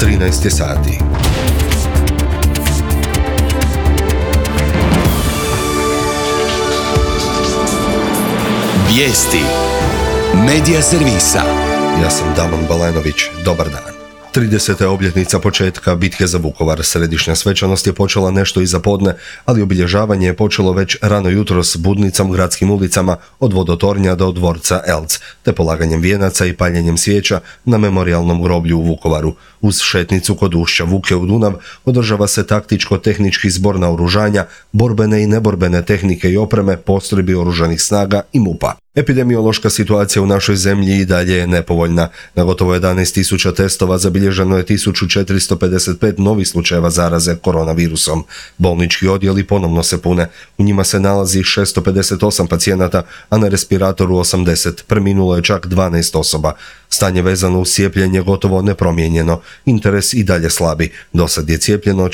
13 sati. Vijesti Medija servisa. Ja sam Damon Balenović, dobar dan. 30. obljetnica početka bitke za Vukovar. Središnja svečanost je počela nešto iza podne, ali obilježavanje je počelo već rano jutros budnicom gradskim ulicama od Vodotornja do dvorca Elc, te polaganjem vijenaca i paljenjem svijeća na memorijalnom groblju u Vukovaru. Uz šetnicu kod ušća Vuke u Dunav održava se taktičko-tehnički zbor naoružanja, borbene i neborbene tehnike i opreme, postrojbi oružanih snaga i MUP-a. Epidemiološka situacija u našoj zemlji i dalje je nepovoljna. Na gotovo 11.000 testova zabilježeno je 1.455 novih slučajeva zaraze koronavirusom. Bolnički odjeli ponovno se pune. U njima se nalazi 658 pacijenata, a na respiratoru 80. Preminulo je čak 12 osoba. Stanje vezano uz cijepljenje gotovo nepromijenjeno. Interes i dalje slabi. Dosad je cijepljeno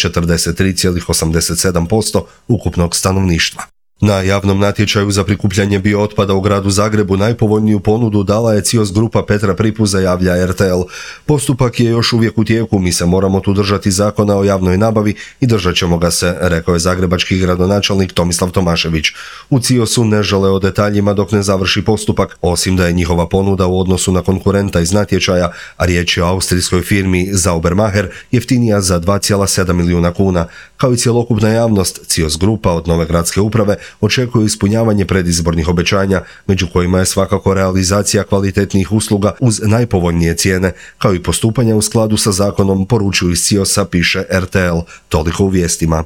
43,87% ukupnog stanovništva. Na javnom natječaju za prikupljanje biootpada u gradu Zagrebu najpovoljniju ponudu dala je CIOS grupa Petra Pripuza, javlja RTL. Postupak je još uvijek u tijeku, mi se moramo tu držati zakona o javnoj nabavi i držat ćemo ga se, rekao je zagrebački gradonačelnik Tomislav Tomašević. U CIOS-u ne žele o detaljima dok ne završi postupak, osim da je njihova ponuda u odnosu na konkurenta iz natječaja, a riječ je o austrijskoj firmi Saubermacher, jeftinija za 2,7 milijuna kuna. Kao i cjelokupna javnost, CIOS grupa od nove gradske uprave očekuju ispunjavanje predizbornih obećanja, među kojima je svakako realizacija kvalitetnih usluga uz najpovoljnije cijene, kao i postupanja u skladu sa zakonom, poručuju iz CIOS-a, piše RTL. Toliko u vijestima.